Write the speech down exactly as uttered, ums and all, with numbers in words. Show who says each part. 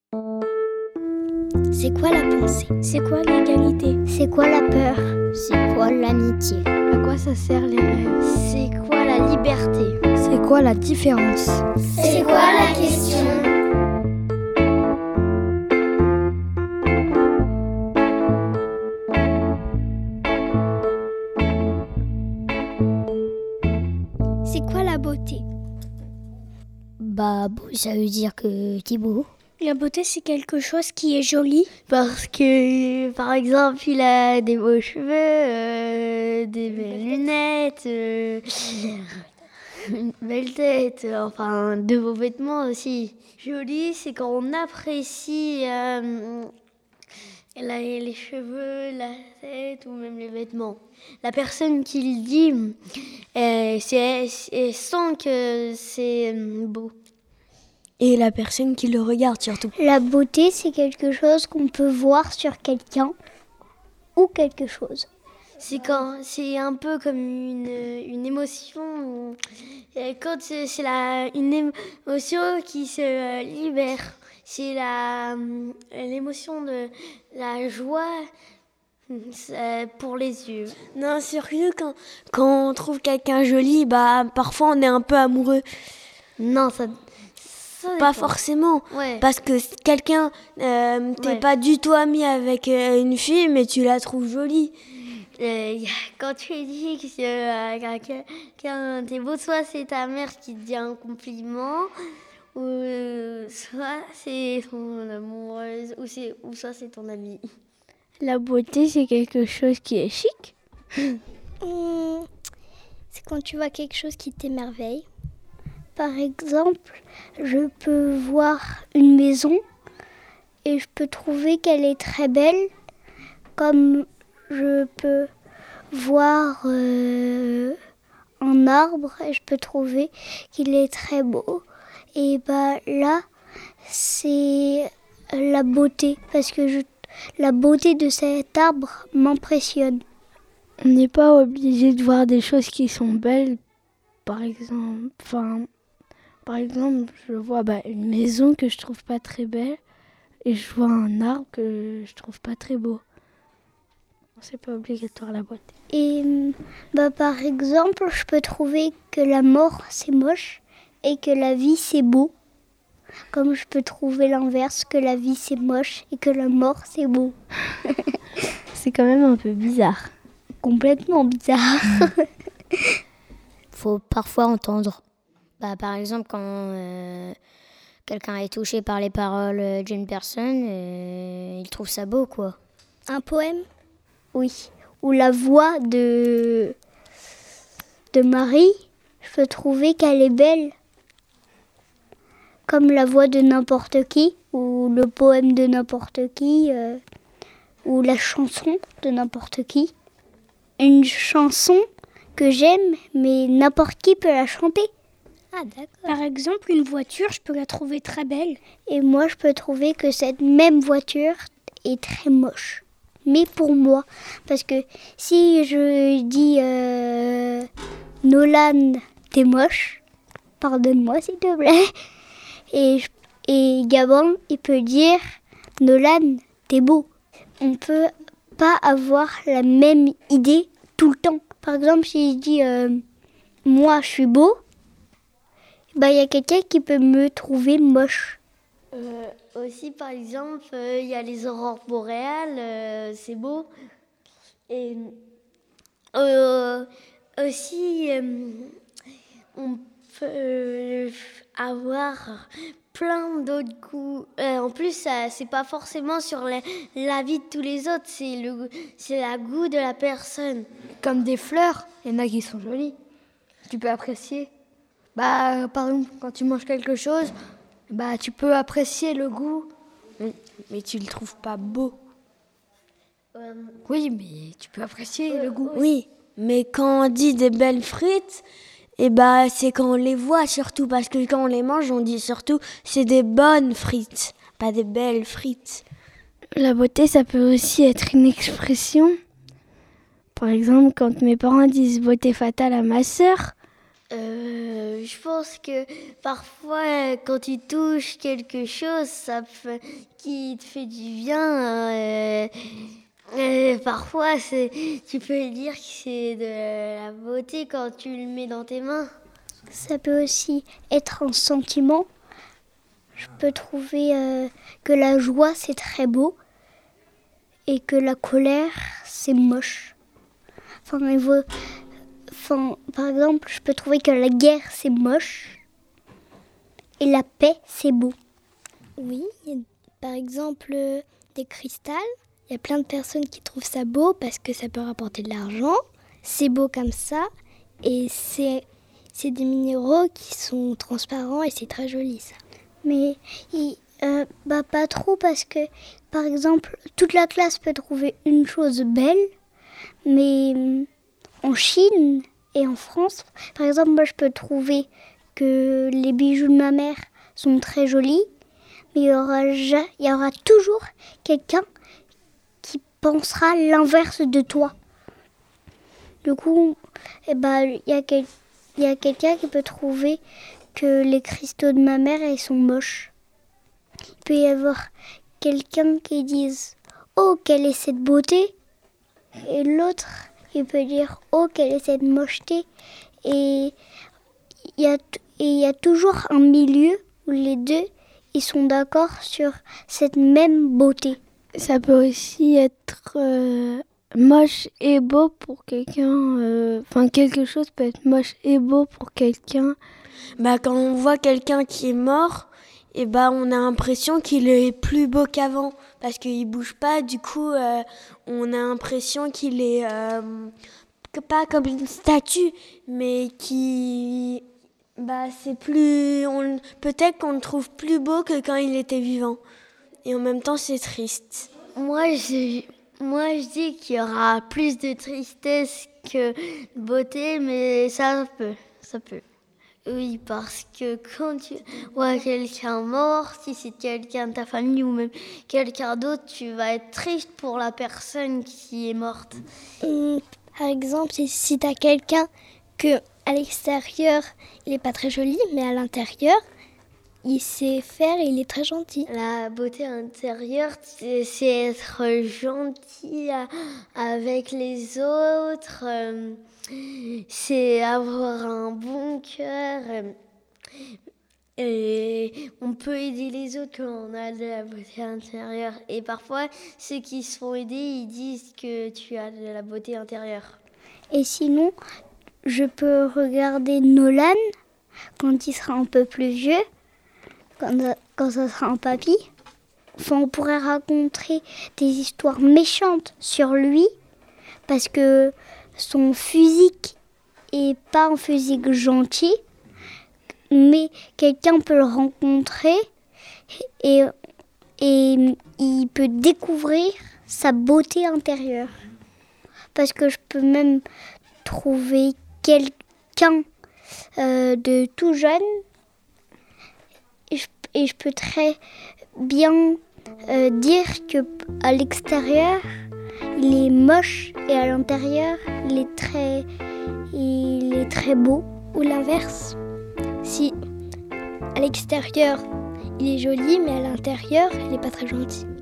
Speaker 1: C'est quoi la pensée?
Speaker 2: C'est quoi l'égalité?
Speaker 1: C'est quoi la peur? C'est quoi l'amitié?
Speaker 2: À quoi ça sert les rêves?
Speaker 1: C'est quoi la liberté?
Speaker 2: C'est quoi la différence?
Speaker 1: C'est quoi la question? C'est quoi la beauté?
Speaker 3: Bah, beau, ça veut dire que t'es beau.
Speaker 2: La beauté, c'est quelque chose qui est joli.
Speaker 4: Parce que, par exemple, il a des beaux cheveux, euh, des belles lunettes, euh, une belle tête, enfin, de beaux vêtements aussi. Joli, c'est quand on apprécie euh, la, les cheveux, la tête ou même les vêtements. La personne qui le dit, euh, c'est, elle sent que c'est beau.
Speaker 2: Et la personne qui le regarde surtout.
Speaker 1: La beauté, c'est quelque chose qu'on peut voir sur quelqu'un ou quelque chose.
Speaker 4: C'est quand c'est un peu comme une, une émotion. Quand c'est, c'est la, une émotion qui se libère. C'est la, l'émotion de la joie pour les yeux.
Speaker 2: Non, surtout quand, quand on trouve quelqu'un joli, bah, parfois on est un peu amoureux.
Speaker 4: Non, ça... Ça
Speaker 2: pas forcément,
Speaker 4: ouais.
Speaker 2: Parce que quelqu'un, euh, t'es ouais. pas du tout ami avec euh, une fille, mais tu la trouves jolie.
Speaker 4: Euh, quand tu dis que euh, quelqu'un t'es beau, soit c'est ta mère qui te dit un compliment, ou euh, soit c'est ton amoureuse, ou, c'est, ou soit c'est ton ami.
Speaker 2: La beauté, c'est quelque chose qui est chic.
Speaker 1: mmh, c'est quand tu vois quelque chose qui t'émerveille. Par exemple, je peux voir une maison et je peux trouver qu'elle est très belle, comme je peux voir euh, un arbre et je peux trouver qu'il est très beau. Et bah là, c'est la beauté, parce que je, la beauté de cet arbre m'impressionne.
Speaker 2: On n'est pas obligé de voir des choses qui sont belles, par exemple, enfin... Par exemple, je vois bah, une maison que je trouve pas très belle et je vois un arbre que je trouve pas très beau. C'est pas obligatoire la beauté.
Speaker 1: Et bah, par exemple, je peux trouver que la mort c'est moche et que la vie c'est beau. Comme je peux trouver l'inverse, que la vie c'est moche et que la mort c'est beau.
Speaker 2: C'est quand même un peu bizarre.
Speaker 1: Complètement bizarre.
Speaker 3: Faut parfois entendre. Bah, par exemple, quand euh, quelqu'un est touché par les paroles d'une personne, euh, il trouve ça beau, quoi.
Speaker 1: Un poème ? Oui. Ou la voix de, de Marie, je peux trouver qu'elle est belle. Comme la voix de n'importe qui, ou le poème de n'importe qui, euh, ou la chanson de n'importe qui. Une chanson que j'aime, mais n'importe qui peut la chanter.
Speaker 2: Ah, d'accord. Par exemple, une voiture, je peux la trouver très belle.
Speaker 1: Et moi, je peux trouver que cette même voiture est très moche. Mais pour moi, parce que si je dis euh, Nolan, t'es moche, pardonne-moi s'il te plaît. Et, et Gabon, il peut dire Nolan, t'es beau. On peut pas avoir la même idée tout le temps. Par exemple, si je dis euh, moi, je suis beau, bah, y a quelqu'un qui peut me trouver moche.
Speaker 4: Euh, aussi, par exemple, il euh, y a les aurores boréales, euh, c'est beau. Et euh, aussi, euh, on peut euh, avoir plein d'autres goûts. Euh, en plus, ça, c'est pas forcément sur la, la vie de tous les autres, c'est le, c'est la goût de la personne.
Speaker 2: Comme des fleurs, il y en a qui sont jolies. Tu peux apprécier. Bah, par exemple, quand tu manges quelque chose, bah, tu peux apprécier le goût, mais tu le trouves pas beau. Euh, oui, mais tu peux apprécier euh, le goût.
Speaker 5: Oui, mais quand on dit des belles frites, eh bah, c'est quand on les voit surtout, parce que quand on les mange, on dit surtout c'est des bonnes frites, pas des belles frites.
Speaker 2: La beauté, ça peut aussi être une expression. Par exemple, quand mes parents disent beauté fatale à ma sœur,
Speaker 4: Euh, je pense que parfois, quand tu touches quelque chose ça fait, qui te fait du bien, euh, euh, parfois c'est, tu peux dire que c'est de la beauté quand tu le mets dans tes mains.
Speaker 1: Ça peut aussi être un sentiment. Je peux trouver euh, que la joie, c'est très beau et que la colère, c'est moche. Enfin, il vaut... enfin, par exemple, je peux trouver que la guerre, c'est moche et la paix, c'est beau.
Speaker 6: Oui, par exemple, euh, des cristals. Il y a plein de personnes qui trouvent ça beau parce que ça peut rapporter de l'argent. C'est beau comme ça et c'est... C'est des minéraux qui sont transparents et c'est très joli ça.
Speaker 1: Mais il, euh, bah, pas trop parce que, par exemple, toute la classe peut trouver une chose belle, mais en Chine et en France, par exemple, moi je peux trouver que les bijoux de ma mère sont très jolis, mais il y aura, il y aura toujours quelqu'un qui pensera l'inverse de toi. Du coup, eh bah, il y a quelqu'un Il y a quelqu'un qui peut trouver que les cristaux de ma mère, ils sont moches. Il peut y avoir quelqu'un qui dise « Oh, quelle est cette beauté ?» Et l'autre, il peut dire « Oh, quelle est cette mocheté ?» Et il y a, et il y a toujours un milieu où les deux, ils sont d'accord sur cette même beauté.
Speaker 2: Ça peut aussi être... Euh... moche et beau pour quelqu'un, enfin euh, quelque chose peut être moche et beau pour quelqu'un.
Speaker 5: Bah quand on voit quelqu'un qui est mort, et bah on a l'impression qu'il est plus beau qu'avant parce qu'il bouge pas. Du coup, euh, on a l'impression qu'il est euh, pas comme une statue, mais qui, bah c'est plus, on, peut-être qu'on le trouve plus beau que quand il était vivant. Et en même temps, c'est triste.
Speaker 4: Moi, je Moi, je dis qu'il y aura plus de tristesse que de beauté, mais ça peut, ça peut. Oui, parce que quand tu vois quelqu'un mort, si c'est quelqu'un de ta famille ou même quelqu'un d'autre, tu vas être triste pour la personne qui est morte.
Speaker 6: Mmh, par exemple, si, si tu as quelqu'un que à l'extérieur, il n'est pas très joli, mais à l'intérieur, il sait faire et il est très gentil.
Speaker 4: La beauté intérieure, c'est, c'est être gentil avec les autres, euh, c'est avoir un bon cœur. Et on peut aider les autres quand on a de la beauté intérieure. Et parfois, ceux qui se font aider, ils disent que tu as de la beauté intérieure.
Speaker 1: Et sinon, je peux regarder Nolan quand il sera un peu plus vieux. Quand, quand ça sera un papy. Enfin, on pourrait raconter des histoires méchantes sur lui parce que son physique est pas un physique gentil, mais quelqu'un peut le rencontrer et, et il peut découvrir sa beauté intérieure. Parce que je peux même trouver quelqu'un euh, de tout jeune et je, et je peux très bien euh, dire qu'à l'extérieur, il est moche et à l'intérieur, il est très, il est très beau.
Speaker 6: Ou l'inverse, si à l'extérieur, il est joli, mais à l'intérieur, il n'est pas très gentil.